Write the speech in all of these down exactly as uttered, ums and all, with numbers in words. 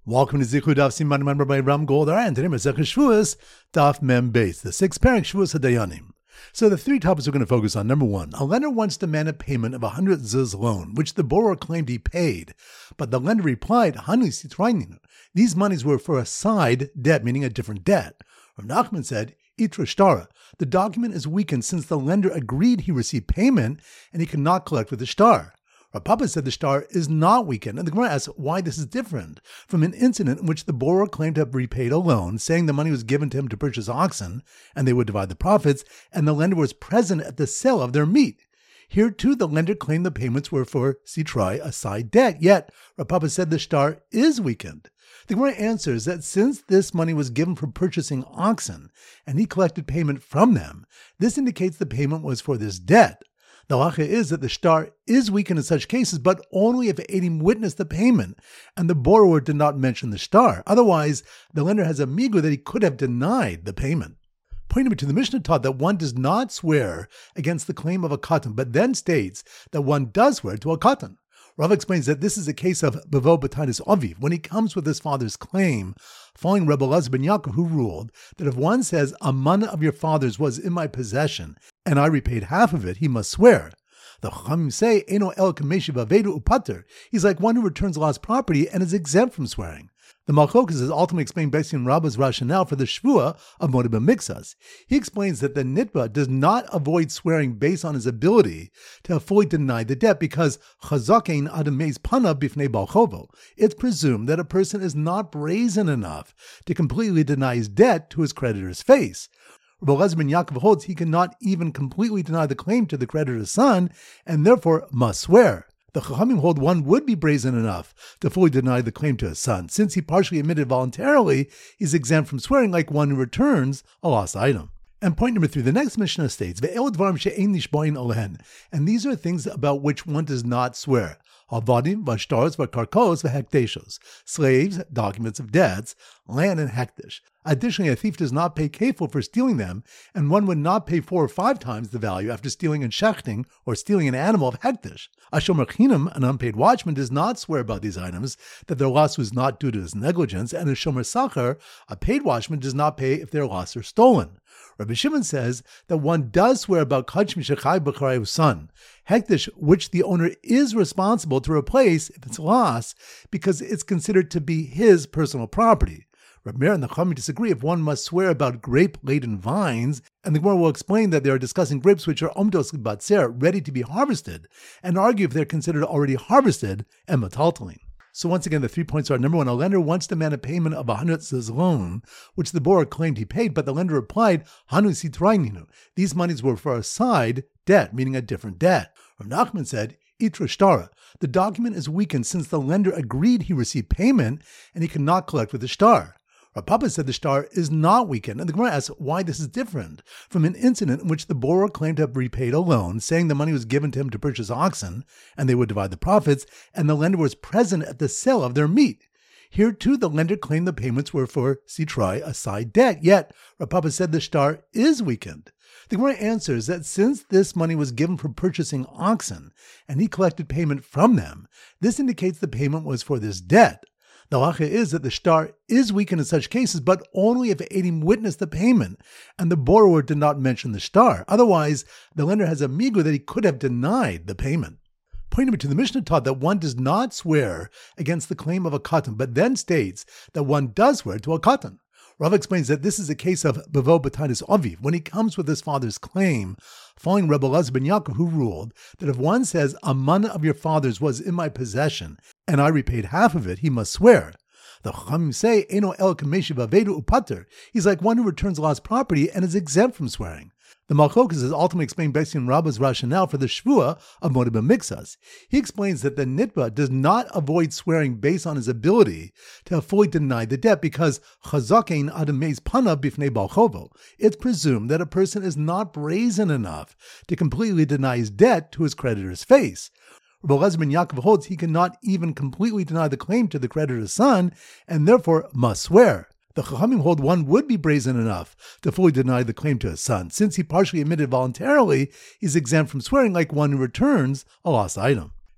Welcome to Zichud Daf Siman Member by Ram Goldar, and today Masechah Shavuos Daf Mem Beis, the sixth parak Shavuos Hadayanim. So the three topics we're going to focus on. Number one, a lender once demanded payment of a hundred zuz loan, which the borrower claimed he paid, but the lender replied, "Hanu sitrainin." These monies were for a side debt, meaning a different debt. Rav Nachman said, "Itra shtara." The document is weakened since the lender agreed he received payment and he could not collect with the shtar. Rav Papa said the shtar is not weakened, and the Gemara asks why this is different from an incident in which the borrower claimed to have repaid a loan, saying the money was given to him to purchase oxen, and they would divide the profits, and the lender was present at the sale of their meat. Here, too, the lender claimed the payments were for sitrai, a side debt, yet Rav Papa said the shtar is weakened. The Gemara answers that since this money was given for purchasing oxen, and he collected payment from them, this indicates the payment was for this debt. The halacha is that the shtar is weakened in such cases, but only if Eidim witnessed the payment and the borrower did not mention the shtar. Otherwise, the lender has a migu that he could have denied the payment. Point number two, the Mishnah taught that one does not swear against the claim of a katan, but then states that one does swear to a katan. Rav explains that this is a case of bevo b'tanis aviv, when he comes with his father's claim, following Rebbe Elazar ben Yaakov, who ruled that if one says, "A mana of your father's was in my possession, and I repaid half of it," he must swear. The Chachamim say, "Eno el kameshi v'avedu upater." He's like one who returns lost property and is exempt from swearing. The Malchokas is ultimately explained based on Rabbah's rationale for the Shvua of Modeh B'Miktzas. He explains that the Nitba does not avoid swearing based on his ability to have fully denied the debt because Chazakein Adameis Pana Bifnei Balchovo. It's presumed that a person is not brazen enough to completely deny his debt to his creditor's face. Rebbe Elazar ben Yaakov holds he cannot even completely deny the claim to the creditor's son and therefore must swear. The Chachamim hold one would be brazen enough to fully deny the claim to his son. Since he partially admitted voluntarily, he's exempt from swearing like one who returns a lost item. And point number three, the next Mishnah states, "Ve'el dvarim she'ein nishba'in olehen," and these are things about which one does not swear. Avadim, vashtaros, vakarkos, v'hekteshos. Slaves, documents of debts, land, and hektish. Additionally, a thief does not pay kefil for stealing them, and one would not pay four or five times the value after stealing and shechting or stealing an animal of hektish. A shomer chinam, an unpaid watchman, does not swear about these items that their loss was not due to his negligence, and a shomer sachar, a paid watchman, does not pay if their loss are stolen. Rabbi Shimon says that one does swear about kach mishachai b'charehu son, hektish, which the owner is responsible to replace if it's lost, because it's considered to be his personal property. Rabbi Meir and the Chachamim disagree if one must swear about grape-laden vines, and the Gemara will explain that they are discussing grapes which are omdos batzer, ready to be harvested, and argue if they're considered already harvested and metaltalin. So once again, the three points are, number one, a lender once demanded payment of a hundred zuz loan, which the borrower claimed he paid, but the lender replied, "Hanu sitraininu." These monies were for a side debt, meaning a different debt. Rav Nachman said, "Itra shtara." The document is weakened since the lender agreed he received payment and he could not collect with the shtar. Rav Papa said the shtar is not weakened, and the Gemara asks why this is different from an incident in which the borrower claimed to have repaid a loan, saying the money was given to him to purchase oxen, and they would divide the profits, and the lender was present at the sale of their meat. Here, too, the lender claimed the payments were for sitrai, a side debt, yet Rav Papa said the shtar is weakened. The Gemara answers that since this money was given for purchasing oxen, and he collected payment from them, this indicates the payment was for this debt. The halacha is that the shtar is weakened in such cases, but only if Eidim witnessed the payment and the borrower did not mention the shtar. Otherwise, the lender has a migu that he could have denied the payment. Point number two, the Mishnah taught that one does not swear against the claim of a katan, but then states that one does swear to a katan. Rav explains that this is a case of bevo b'tanis aviv, when he comes with his father's claim, following Rebbe Elazar ben Yaakov, who ruled that if one says, "A mana of your father's was in my possession, and I repaid half of it," he must swear. The Chachamim say, "Eno el kameshi v'avedu upater." He's like one who returns lost property and is exempt from swearing. The Malchokas is ultimately explained based on Rabbah's rationale for the Shvua of Modeh B'Miktzas. He explains that the Nitba does not avoid swearing based on his ability to have fully denied the debt because Chazakein Adameis Pana Bifnei Balchovo. It's presumed that a person is not brazen enough to completely deny his debt to his creditor's face. Rebbe Elazar ben Yaakov holds he cannot even completely deny the claim to the creditor's son and therefore must swear. The Chachamim hold one would be brazen enough to fully deny the claim to his son. Since he partially admitted voluntarily, he's exempt from swearing like one who returns a lost item.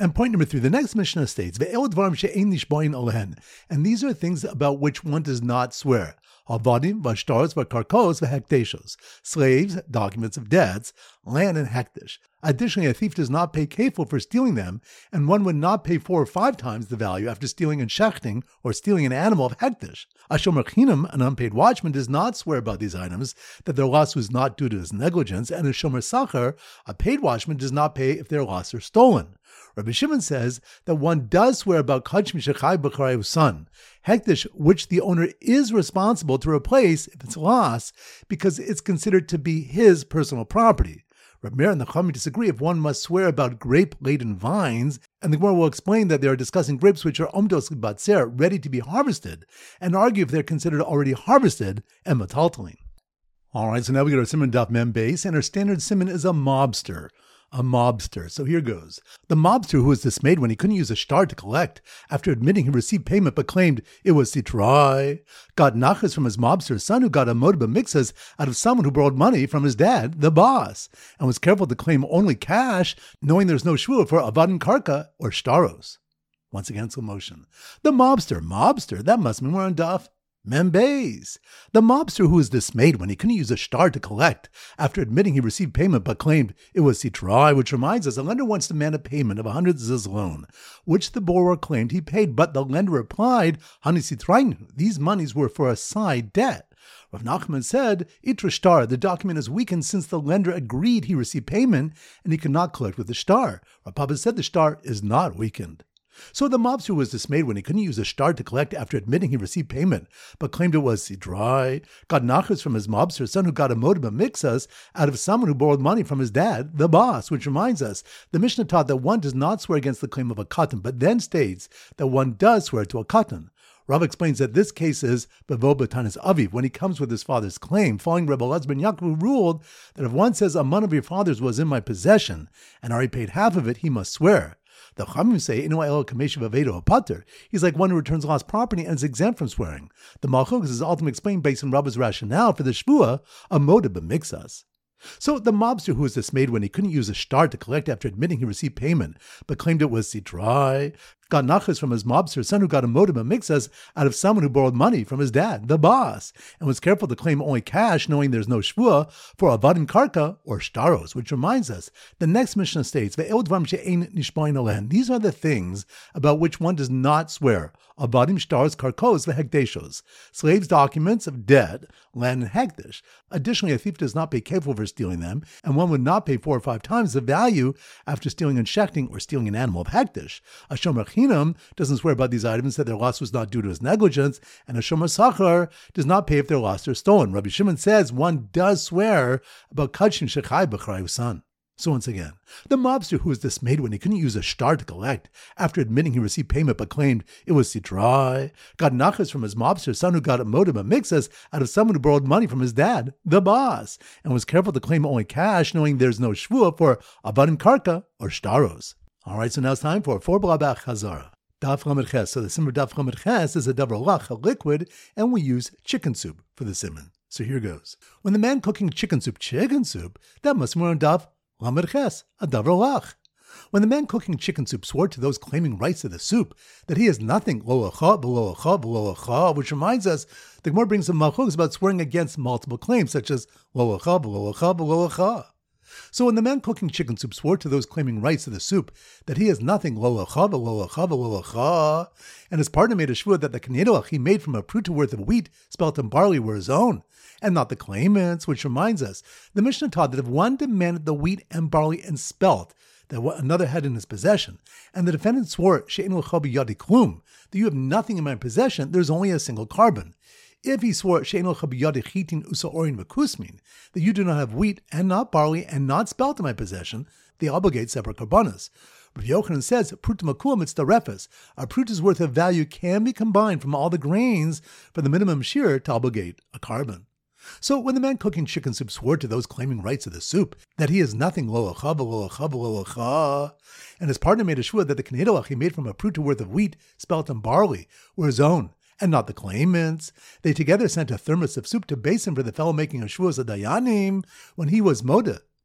And point number three, the next Mishnah states, Ve'el dvarim she'ein nishbain olehen, and these are things about which one does not swear. Havadim, vashtaros, vakarkos, vahekdeshos, slaves, documents of debts, land, and hekdesh. Additionally, a thief does not pay kefil for stealing them, and one would not pay four or five times the value after stealing and shechting or stealing an animal of hekdesh. A shomer chinam, an unpaid watchman, does not swear about these items that their loss was not due to his negligence, and a shomer sachar, a paid watchman, does not pay if their loss are stolen. Rabbi Shimon says that one does swear about kach mishachai b'charehu son, hekdesh, which the owner is responsible to replace if it's lost, because it's considered to be his personal property. Rabbi Meir and the Chachamim disagree if one must swear about grape-laden vines, and the Gemara will explain that they are discussing grapes which are omdos batzer, ready to be harvested, and argue if they're considered already harvested and metaltalin. All right, so now we get our siman daf mem base, and our standard siman is a mobster. A mobster. So here goes. The mobster who was dismayed when he couldn't use a shtar to collect after admitting he received payment but claimed it was sitrai, got nachas from his mobster's son who got a moda b'mixas out of someone who borrowed money from his dad, the boss, and was careful to claim only cash, knowing there's no shvua for avadin karka or shtaros. Once again, slow motion. The mobster, mobster, that must mean we're on daf Membeis. The mobster who was dismayed when he couldn't use a shtar to collect after admitting he received payment but claimed it was sitrai, which reminds us a lender wants to demand a payment of a hundred zuz loan, which the borrower claimed he paid, but the lender replied, Hani sitrainu, these monies were for a side debt. Rav Nachman said, Itra shtar, the document is weakened since the lender agreed he received payment and he could not collect with the shtar. Rav Papa said the shtar is not weakened. So the mobster was dismayed when he couldn't use a shtar to collect after admitting he received payment, but claimed it was sidrai, got nachas from his mobster's son who got a moda b'mixas out of someone who borrowed money from his dad, the boss, which reminds us, the Mishnah taught that one does not swear against the claim of a katan, but then states that one does swear to a katan. Rav explains that this case is bevo b'tanis aviv, when he comes with his father's claim, following Rebbe Elazar ben Yaakov, who ruled that if one says a mon of your father's was in my possession and already paid half of it, he must swear. The Chachamim say, Inu el kamesha v'avedo pater. He's like one who returns lost property and is exempt from swearing. The Malchus is ultimately explained based on Rabba's rationale for the shvua, a moda b'mixas. So the mobster who was dismayed when he couldn't use a shtar to collect after admitting he received payment, but claimed it was sitrai, got nachas from his mobster's son who got a moda b'mixas out of someone who borrowed money from his dad, the boss, and was careful to claim only cash, knowing there's no shvua for avadim karka or shtaros, which reminds us, the next Mishnah states, Ve'el dvarim she'ein nishbain olehen. These are the things about which one does not swear. Avadim shtaros karkos v'hekdeshos, slaves' documents of debt, land, and hekdesh. Additionally, a thief does not pay kefil for stealing them, and one would not pay four or five times the value after stealing and shechting or stealing an animal of hekdesh. A shomer chinam doesn't swear about these items that their loss was not due to his negligence, and a shomer sachar does not pay if their loss are stolen. Rabbi Shimon says one does swear about kachim shechai b'charehu son. So once again, the mobster who was dismayed when he couldn't use a shtar to collect after admitting he received payment but claimed it was sitrai, got nachas from his mobster's son who got a moda b'mixas out of someone who borrowed money from his dad, the boss, and was careful to claim only cash, knowing there's no shvua for avadim karka or shtaros. All right, so now it's time for four blabach chazara. Daf Lamed Ches. So the simmer Daf Lamed Ches is a davar lach, a liquid, and we use chicken soup for the simon. So here goes. When the man cooking chicken soup, chicken soup, that must be on Daf Lamed Ches, a davar lach. When the man cooking chicken soup swore to those claiming rights to the soup that he has nothing, lo acha, below acha, below acha, which reminds us, the Gemara brings some malchus about swearing against multiple claims, such as lo acha, below acha, below acha. So when the man cooking chicken soup swore to those claiming rights to the soup that he has nothing, lo acha, below acha, below acha, and his partner made a shvua that the knedlach he made from a pruta worth of wheat, spelt and barley, were his own, and not the claimant's, which reminds us, the Mishnah taught that if one demanded the wheat and barley and spelt that what another had in his possession, and the defendant swore, she'ein l'cha b'yadi klum, that you have nothing in my possession, there's only a single carbon. If he swore, she'ein l'cha b'yadi chitin usa orin v'kusmin, that you do not have wheat and not barley and not spelt in my possession, they obligate separate karbanas. Rav Yochanan says, pruta makua mitzvah refes, a pruta's worth of value can be combined from all the grains for the minimum shear to obligate a carbon. So when the man cooking chicken soup swore to those claiming rights of the soup that he is nothing, lo acha, lo acha, lo acha, and his partner made a shvua that the knedlach he made from a pruta worth of wheat, spelt and barley were his own, and not the claimant's, they together sent a thermos of soup to basin for the fellow making a shvua as a dayanim when he was moda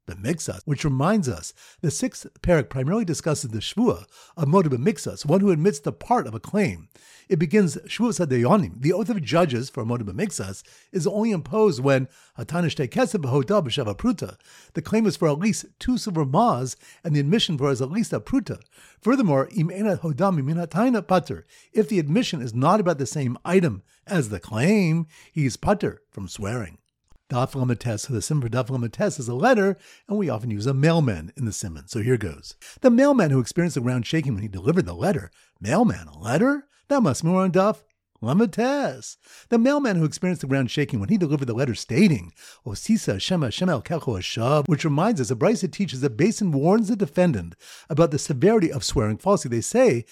b'mixas, which reminds us the sixth parak primarily discusses the shvua of moda b'mixas, one who admits the part of a claim. It begins, shvuas hadayanim, the oath of judges for moda b'mixas is only imposed when hatanish tekesef b'hoda b'shava pruta. The claim is for at least two silver ma's, and the admission for is at least a pruta. Furthermore, im ena hodam min hatayna pater. If the admission is not about the same item as the claim, he is pater from swearing. Daf Lamates, the simon for Daf Lamates is a letter, and we often use a mailman in the simon. So here goes. The mailman who experienced the ground shaking when he delivered the letter. Mailman, a letter? That must be more on Daf Lamates. The mailman who experienced the ground shaking when he delivered the letter stating, Osisa Shema Shemel Kelcho Hashav, which reminds us that Brisa teaches that Basin warns the defendant about the severity of swearing falsely. They say,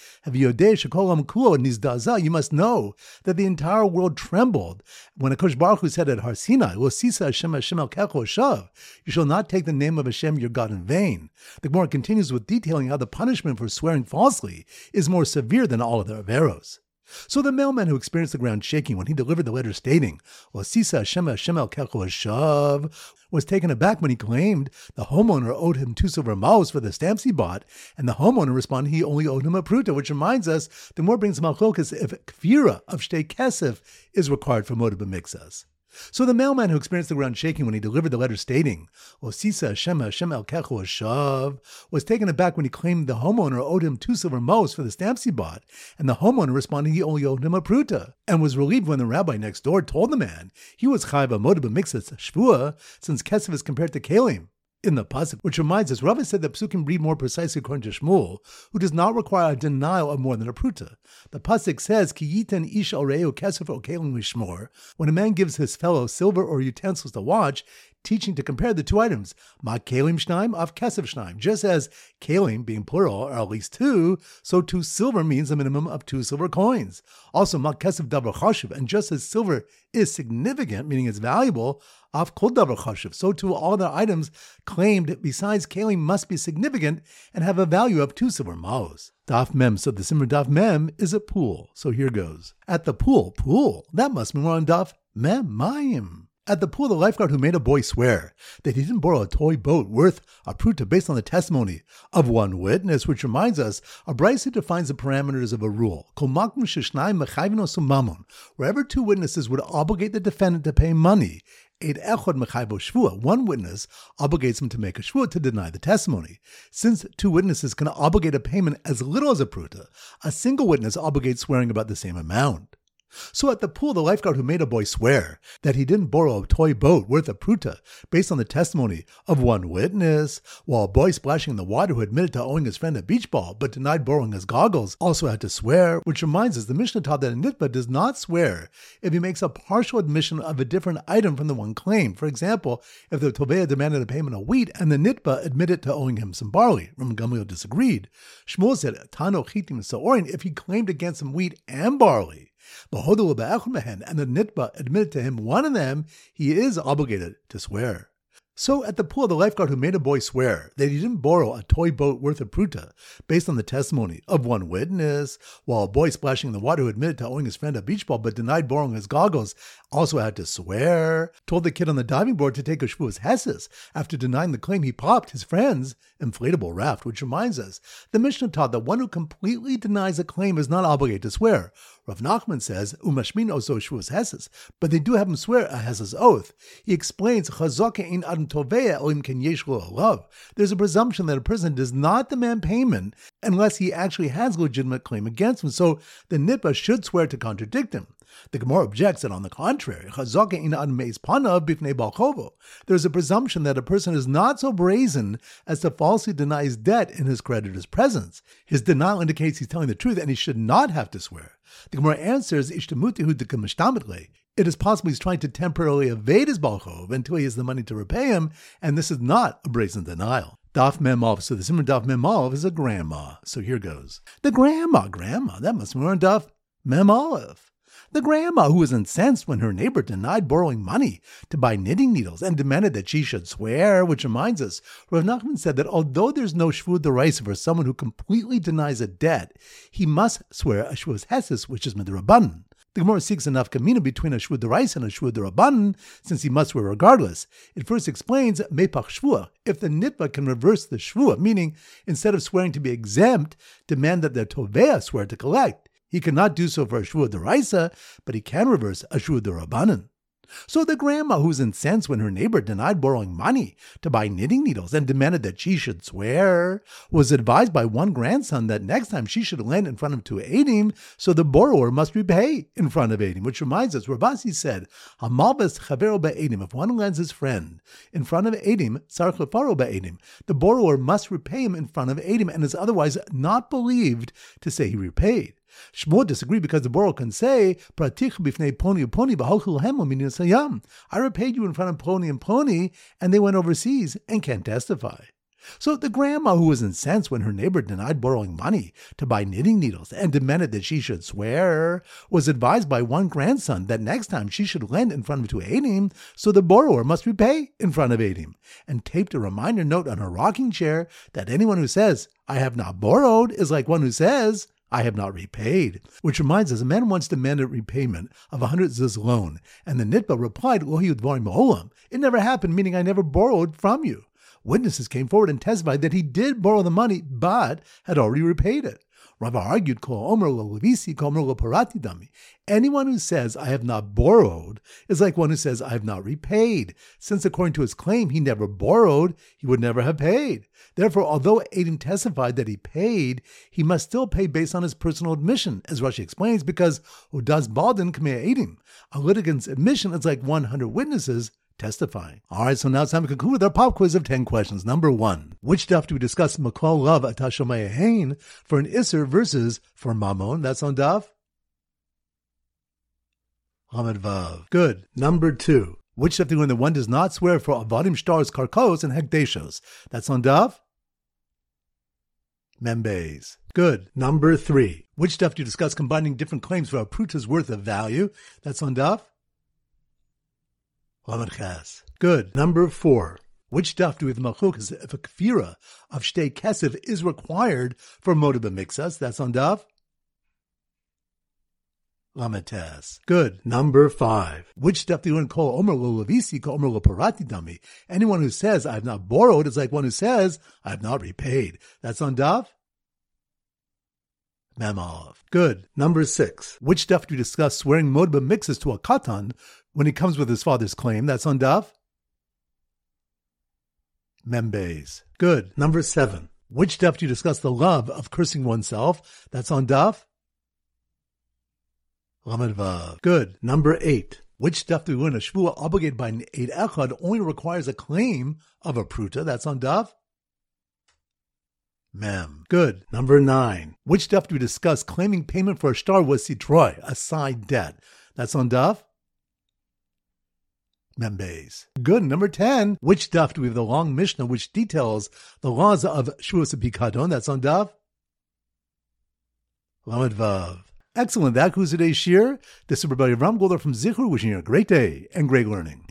you must know that the entire world trembled when Akash Baruch Hu said at Har Sinai, Osisa Shema Shemel Kelcho Hashav, you shall not take the name of Hashem your God in vain. The Gemara continues with detailing how the punishment for swearing falsely is more severe than all other averos. So the mailman who experienced the ground shaking when he delivered the letter stating, Osisa Shema Shemel Kelcho Hashav, was taken aback when he claimed the homeowner owed him two silver maos for the stamps he bought, and the homeowner responded he only owed him a pruta, which reminds us the more brings malchokas if kfira of shtei kesef is required for moda b'mixas. So the mailman who experienced the ground shaking when he delivered the letter stating, Osisa Shema Shemel Kelcho Hashav, was taken aback when he claimed the homeowner owed him two silver maos for the stamps he bought, and the homeowner responded he only owed him a pruta, and was relieved when the rabbi next door told the man he was chayv a moda b'mixas shvua, since kesef is compared to kalim in the pasuk, which reminds us, Rava said that psukim read more precisely according to Shmuel, who does not require a denial of more than a pruta. The pasuk says, Ki yiten ish oreo kesef o kalim lishmor, when a man gives his fellow silver or utensils to watch, teaching to compare the two items, ma kalim shnaim av kesef shnaim. Just as kalim, being plural, are at least two, so two silver means a minimum of two silver coins. Also, ma kesef davar chashuv, and just as silver is significant, meaning it's valuable, av kol davar chashuv, so too all other items claimed besides kalim must be significant and have a value of two silver maos. Daf mem, so the simmer daf mem is a pool. So here goes. At the pool, pool, that must be more on daf mem mayim. At the pool, the lifeguard who made a boy swear that he didn't borrow a toy boat worth a pruta based on the testimony of one witness, which reminds us, a brisa defines the parameters of a rule. Wherever two witnesses would obligate the defendant to pay money, one witness obligates him to make a shvua to deny the testimony. Since two witnesses can obligate a payment as little as a pruta, a single witness obligates swearing about the same amount. So at the pool, the lifeguard who made a boy swear that he didn't borrow a toy boat worth a pruta based on the testimony of one witness, while a boy splashing in the water who admitted to owing his friend a beach ball but denied borrowing his goggles also had to swear, which reminds us the Mishnah taught that a nitba does not swear if he makes a partial admission of a different item from the one claimed. For example, if the toveya demanded a payment of wheat and the nitba admitted to owing him some barley, Ram Gamliel disagreed. Shmuel said, Tano chitim sa'orin, if he claimed against him wheat and barley, and the nitba admitted to him one of them, he is obligated to swear. So at the pool, the lifeguard who made a boy swear that he didn't borrow a toy boat worth of pruta based on the testimony of one witness, while a boy splashing in the water who admitted to owing his friend a beach ball but denied borrowing his goggles also had to swear, told the kid on the diving board to take a shvuas hesses after denying the claim he popped his friend's inflatable raft, which reminds us, the Mishnah taught that one who completely denies a claim is not obligated to swear. Rav Nachman says, Umashmin oso shvuas hesses, but they do have him swear a hesses oath. He explains, Chazaka in adam toveya oim ken yesh lo alav. There's a presumption that a person does not demand payment unless he actually has a legitimate claim against him, so the nitba should swear to contradict him. The Gemara objects that, on the contrary, there's a presumption that a person is not so brazen as to falsely deny his debt in his creditor's presence. His denial indicates he's telling the truth and he should not have to swear. The Gemara answers, it is possible he's trying to temporarily evade his balchov until he has the money to repay him, and this is not a brazen denial. Daf Memov, so the Simmer Daf Memov is a grandma. So here goes. The grandma, grandma, that must be more Daf Memov. The grandma who was incensed when her neighbor denied borrowing money to buy knitting needles and demanded that she should swear, which reminds us, Rav Nachman said that although there's no shvud deraisa for someone who completely denies a debt, he must swear a shvus hesses, which is midrabanan. The Gemara seeks a nafkamina between a shvua d'oraisa and a shvua d'Rabbanan, since he must swear regardless. It first explains mepach shvua, if the nitba can reverse the shvua, meaning instead of swearing to be exempt, demand that the tovea swear to collect. He cannot do so for a shvua d'oraisa, but he can reverse a shvua d'Rabbanan. So the grandma, who was incensed when her neighbor denied borrowing money to buy knitting needles and demanded that she should swear, was advised by one grandson that next time she should lend in front of two Eidim, so the borrower must repay in front of Eidim. Which reminds us, Rabasi said, Hamalbes chavero ba'edim, if one lends his friend in front of Eidim, sarch lefaro ba'edim, the borrower must repay him in front of Eidim and is otherwise not believed to say he repaid. Shmuel disagreed because the borrower can say, Pratich b'fnei Ploni u'Ploni b'halchul hemo min yisayam. I repaid you in front of Ploni and Ploni, and they went overseas and can't testify. So the grandma, who was incensed when her neighbor denied borrowing money to buy knitting needles and demanded that she should swear, was advised by one grandson that next time she should lend in front of two Eidim, so the borrower must repay in front of Eidim, and taped a reminder note on her rocking chair that anyone who says, I have not borrowed, is like one who says, I have not repaid. Which reminds us, a man once demanded repayment of a hundred zuz loan, and the nitba replied, Lo hiu dvarim ma'olam. It never happened, meaning I never borrowed from you. Witnesses came forward and testified that he did borrow the money, but had already repaid it. Rava argued, Kol omer lo levisi, kol omer lo parati dami. Anyone who says, I have not borrowed, is like one who says, I have not repaid, since according to his claim, he never borrowed, he would never have paid. Therefore, although Eidim testified that he paid, he must still pay based on his personal admission, as Rashi explains, because Udas Baldin Kamei Eidim. A litigant's admission is like one hundred witnesses testifying. All right, so now it's time to conclude with our pop quiz of ten questions. Number one, which stuff do we discuss Maklal Lav Atashomei Hain for an Isser versus for Mammon? That's on Daf Hamad Vav. Good. Number two, which stuff do we when the one does not swear for Avadim Shtars Karkos and Hekdeshos? That's on Daf Membeis. Good. Number three, which stuff do you discuss combining different claims for a pruta's worth of value? That's on Daf Lamed Ches. Good. Number four, which stuff do we have machukas if a kfira of shtei kesef is required for moda b'mixas? That's on Daf Lamed Tes. Good. Number five, which stuff do you want to call omer lo levisi, call omer lo parati dami? Anyone who says, I have not borrowed, is like one who says, I have not repaid. That's on Daf Memov. Good. Number six, which stuff do you discuss swearing moda b'mixas to a katan when he comes with his father's claim? That's on Daf Membeis. Good. Number seven, which stuff do you discuss the love of cursing oneself? That's on Daf Lamed Vav. Good. Number eight, which stuff do we learn a shvua obligated by an Eid Echad only requires a claim of a pruta? That's on Daf Mem. Good. Number nine, which stuff do we discuss claiming payment for a shtar was sitroi, a side debt? That's on Daf Membeis. Good. Number ten, which stuff do we have the long Mishnah which details the laws of Shvuas Pikadon? That's on Daf Lamed Vav. Excellent. That concludes today's shir. This is Rabbi Avram Golder from Zichur, wishing you a great day and great learning.